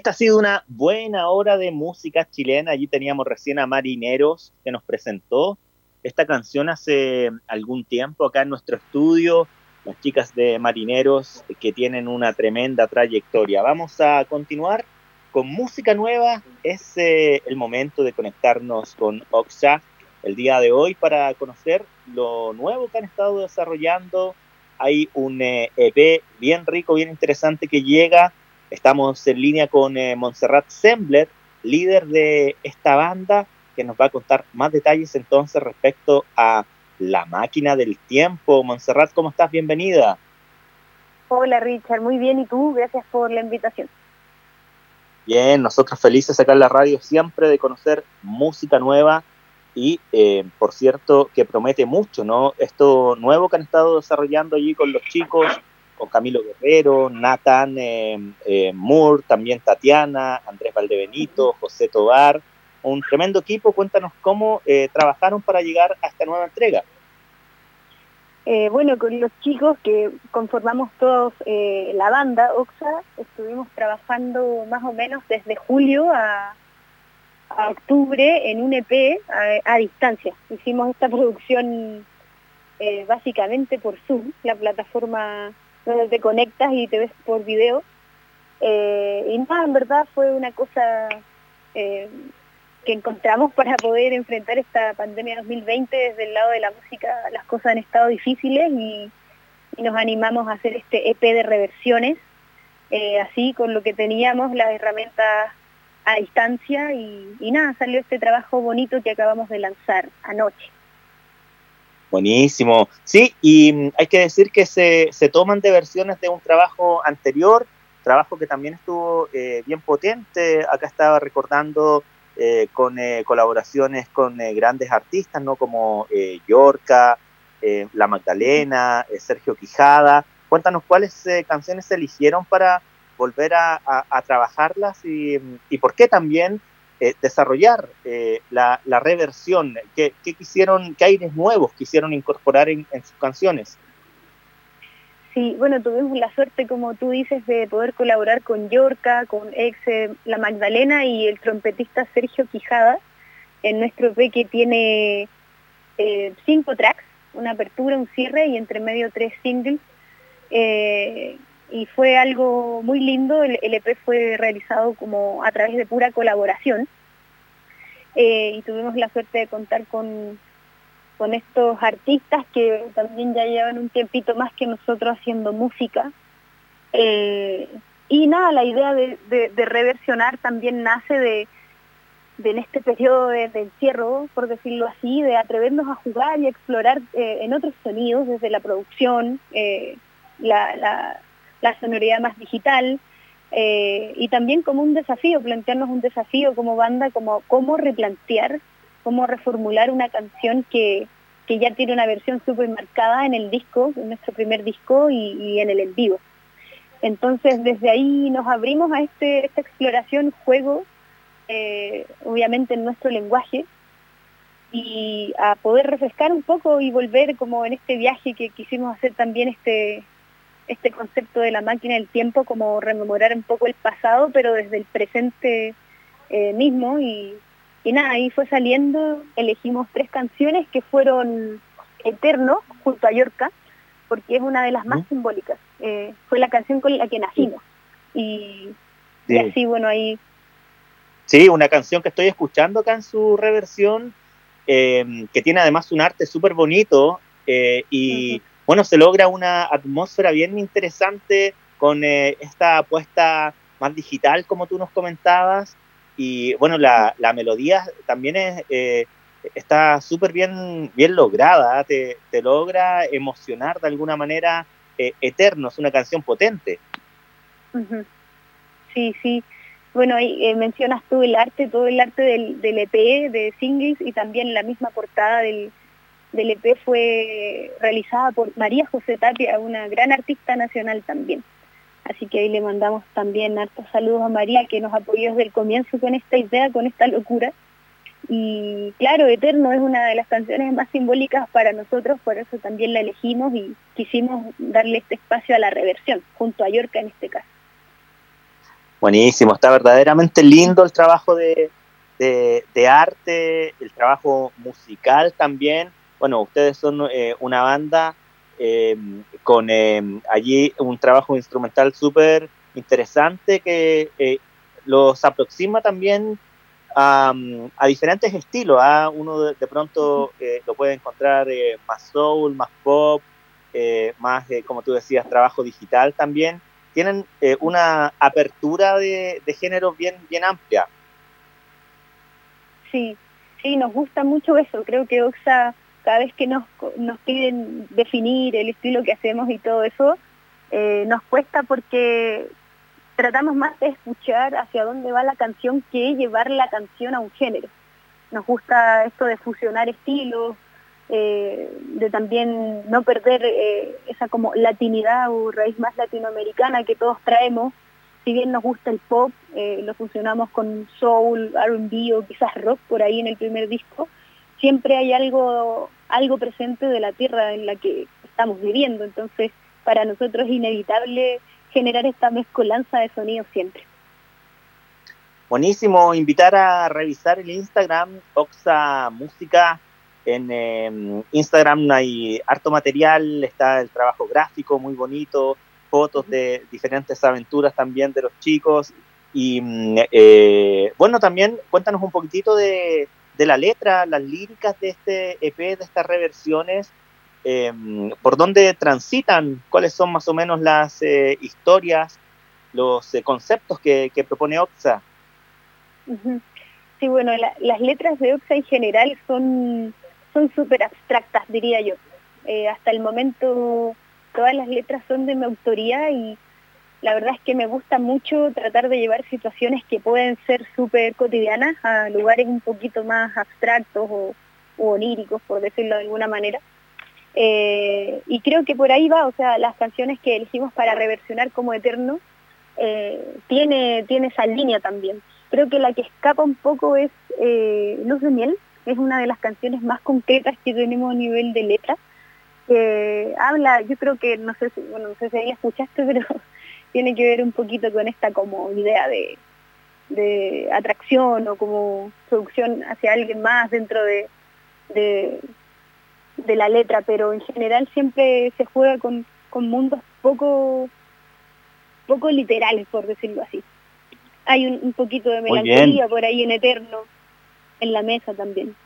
Esta ha sido una buena hora de música chilena. Allí teníamos recién a Marineros que nos presentó esta canción hace algún tiempo acá en nuestro estudio. Las chicas de Marineros que tienen una tremenda trayectoria. Vamos a continuar con música nueva. Es el momento de conectarnos con Oxa el día de hoy para conocer lo nuevo que han estado desarrollando. Hay un EP bien rico, bien interesante que llega. Estamos en línea con Montserrat Sembler, líder de esta banda, que nos va a contar más detalles entonces respecto a La Máquina del Tiempo. Montserrat, ¿cómo estás? Bienvenida. Hola Richard, muy bien, ¿y tú? Gracias por la invitación. Bien, nosotros felices acá en la radio siempre de conocer música nueva y, por cierto, que promete mucho, ¿no? Esto nuevo que han estado desarrollando allí con los chicos, con Camilo Guerrero, Nathan Moore, también Tatiana, Andrés Valdebenito, José Tobar, un tremendo equipo. Cuéntanos cómo trabajaron para llegar a esta nueva entrega. Bueno, con los chicos que conformamos todos la banda Oxa, estuvimos trabajando más o menos desde julio a octubre en un EP a distancia. Hicimos esta producción básicamente por Zoom, la plataforma donde te conectas y te ves por video. Y nada, en verdad fue una cosa que encontramos para poder enfrentar esta pandemia 2020 desde el lado de la música. Las cosas han estado difíciles y nos animamos a hacer este EP de reversiones, así con lo que teníamos, las herramientas a distancia y nada, salió este trabajo bonito que acabamos de lanzar anoche. Buenísimo. Sí, y hay que decir que se toman de versiones de un trabajo anterior, trabajo que también estuvo bien potente. Acá estaba recordando con colaboraciones con grandes artistas, ¿no? Como Yorka, La Magdalena, Sergio Quijada. Cuéntanos cuáles canciones se eligieron para volver a trabajarlas y por qué también desarrollar la reversión. ¿Qué quisieron, qué aires nuevos quisieron incorporar en sus canciones? Sí, bueno, tuvimos la suerte, como tú dices, de poder colaborar con Yorka, con La Magdalena y el trompetista Sergio Quijada en nuestro EP, que tiene 5 tracks, una apertura, un cierre y entre medio 3 singles. Y fue algo muy lindo. El EP fue realizado como a través de pura colaboración, y tuvimos la suerte de contar con estos artistas que también ya llevan un tiempito más que nosotros haciendo música. Y nada, la idea de reversionar también nace de en este periodo de encierro, por decirlo así, de atrevernos a jugar y a explorar en otros sonidos, desde la producción, la sonoridad más digital, y también como un desafío, plantearnos un desafío como banda, como cómo replantear, cómo reformular una canción que ya tiene una versión súper marcada en el disco, en nuestro primer disco y en el en vivo. Entonces desde ahí nos abrimos a esta exploración, juego, obviamente en nuestro lenguaje, y a poder refrescar un poco y volver como en este viaje que quisimos hacer también, este concepto de la máquina del tiempo, como rememorar un poco el pasado, pero desde el presente mismo, y nada, ahí fue saliendo. Elegimos 3 canciones que fueron Eterno, junto a Yorka, porque es una de las más simbólicas. Fue la canción con la que nacimos, y así, bueno, ahí... Sí, una canción que estoy escuchando acá en su reversión, que tiene además un arte súper bonito, y bueno, se logra una atmósfera bien interesante con esta apuesta más digital, como tú nos comentabas, y bueno, la melodía también está súper bien lograda, te logra emocionar de alguna manera. Eterno es una canción potente. Sí, sí. Bueno, ahí mencionas tú el arte, todo el arte del EP, de singles, y también la misma portada del EP fue realizada por María José Tapia, una gran artista nacional también. Así que ahí le mandamos también hartos saludos a María, que nos apoyó desde el comienzo con esta idea, con esta locura. Y claro, Eterno es una de las canciones más simbólicas para nosotros, por eso también la elegimos y quisimos darle este espacio a la reversión, junto a Yorka en este caso. Buenísimo, está verdaderamente lindo el trabajo de arte, el trabajo musical también. Bueno, ustedes son una banda eh, con allí un trabajo instrumental súper interesante que los aproxima también a diferentes estilos. Uno de pronto lo puede encontrar más soul, más pop, más, como tú decías, trabajo digital también. Tienen una apertura de géneros bien amplia. Sí, sí, nos gusta mucho eso. Creo que Oxa, cada vez que nos piden definir el estilo que hacemos y todo eso, nos cuesta porque tratamos más de escuchar hacia dónde va la canción que llevar la canción a un género. Nos gusta esto de fusionar estilos, de también no perder esa como latinidad o raíz más latinoamericana que todos traemos. Si bien nos gusta el pop, lo fusionamos con soul, R&B o quizás rock por ahí en el primer disco, siempre hay algo presente de la tierra en la que estamos viviendo, entonces para nosotros es inevitable generar esta mezcolanza de sonidos siempre. Buenísimo, invitar a revisar el Instagram, Oxa Música. En Instagram hay harto material, está el trabajo gráfico muy bonito, fotos de diferentes aventuras también de los chicos. Y bueno, también cuéntanos un poquitito de la letra, las líricas de este EP, de estas reversiones, por dónde transitan, cuáles son más o menos las historias, los conceptos que propone Oxa. Sí, bueno, las letras de Oxa en general son súper abstractas, diría yo. Hasta el momento todas las letras son de mi autoría y la verdad es que me gusta mucho tratar de llevar situaciones que pueden ser súper cotidianas a lugares un poquito más abstractos o oníricos, por decirlo de alguna manera. Y creo que por ahí va, o sea, las canciones que elegimos para reversionar como Eterno tiene esa línea también. Creo que la que escapa un poco es Luz de Miel, es una de las canciones más concretas que tenemos a nivel de letra. Habla, yo creo que, no sé si ahí la escuchaste, pero tiene que ver un poquito con esta como idea de atracción o como seducción hacia alguien más dentro de la letra, pero en general siempre se juega con mundos poco literales, por decirlo así. Hay un poquito de melancolía por ahí en Eterno, en la mesa también.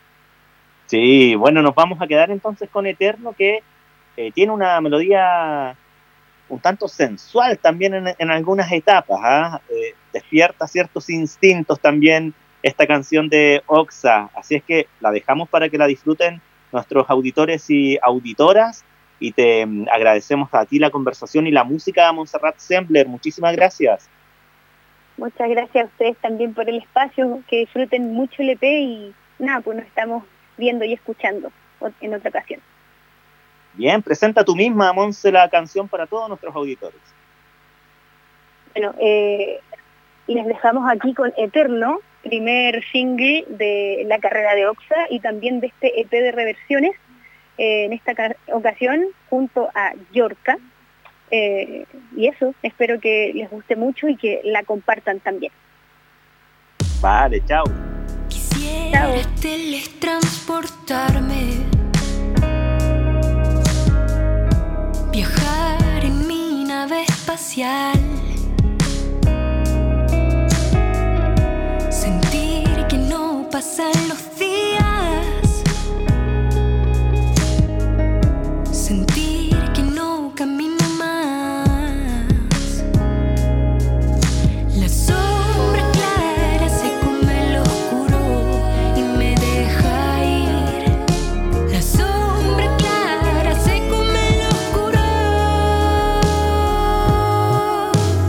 Sí, bueno, nos vamos a quedar entonces con Eterno, que tiene una melodía un tanto sensual también en algunas etapas, despierta ciertos instintos también esta canción de Oxa, así es que la dejamos para que la disfruten nuestros auditores y auditoras, y te agradecemos a ti la conversación y la música, Montserrat Sembler, muchísimas gracias. Muchas gracias a ustedes también por el espacio, que disfruten mucho el EP y nada, pues nos estamos viendo y escuchando en otra ocasión. Bien, presenta tú misma, Monse, la canción para todos nuestros auditores. Bueno, les dejamos aquí con Eterno, primer single de la carrera de Oxa y también de este EP de reversiones, en esta ocasión junto a Yorka. Y eso, espero que les guste mucho y que la compartan también. Vale, chao. Quisiera teletransportarme, viajar en mi nave espacial, sentir que no pasan los días, sentir que no camino más. La sombra clara se come lo oscuro y me deja ir. La sombra clara se come lo oscuro.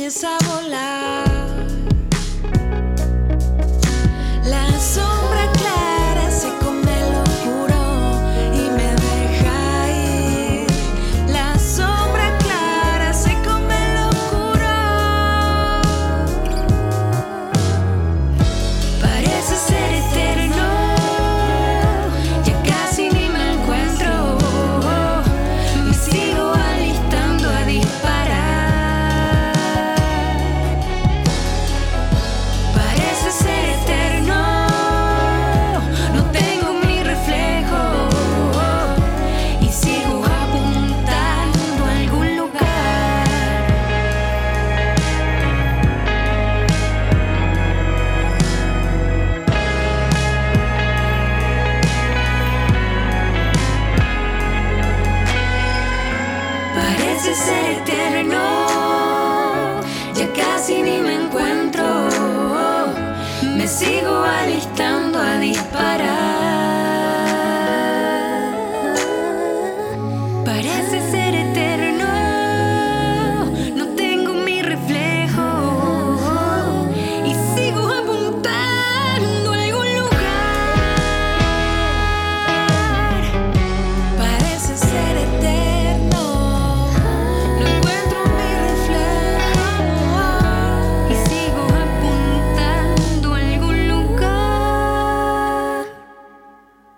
empieza a volar. La sombra clara se come el oscuro y me deja ir. La sombra clara se come el oscuro. Parece ser eterno, ya casi ni me encuentro. Me sigo alistando a disparar. Parece ser eterno, no tengo mi reflejo y sigo apuntando a algún lugar. Parece ser eterno, ya casi ni me encuentro. Me sigo alistando a disparar.